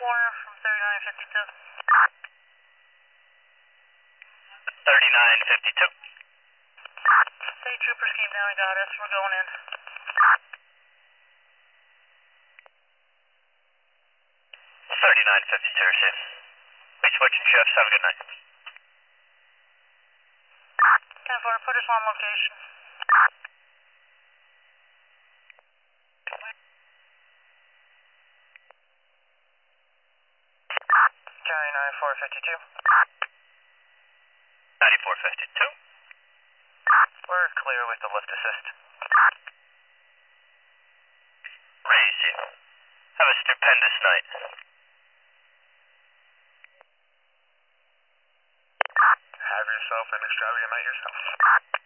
corner from 3952. 3952. State troopers came down and got us. We're going in. 3952, receive. Beach watching chefs, have a good night. 10-4, put us on location. Charlie 9452. 9452. We're clear with the lift assist. Raise you. Have a stupendous night. Have yourself an extravagant night yourself.